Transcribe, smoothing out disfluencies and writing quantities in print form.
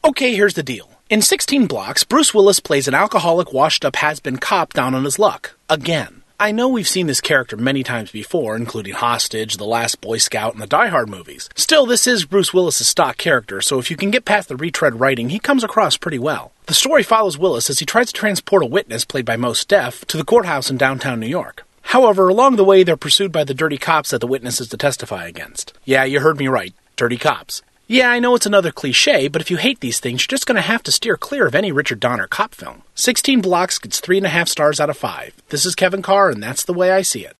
Okay, here's the deal. In 16 Blocks, Bruce Willis plays an alcoholic, washed-up has-been cop down on his luck. Again. I know we've seen this character many times before, including Hostage, The Last Boy Scout, and the Die Hard movies. Still, this is Bruce Willis' stock character, so if you can get past the retread writing, he comes across pretty well. The story follows Willis as he tries to transport a witness, played by Mos Def, to the courthouse in downtown New York. However, along the way, they're pursued by the dirty cops that the witness is to testify against. Yeah, you heard me right. Dirty cops. Yeah, I know it's another cliche, but if you hate these things, you're just going to have to steer clear of any Richard Donner cop film. 16 Blocks gets 3.5 stars out of 5. This is Kevin Carr, and that's the way I see it.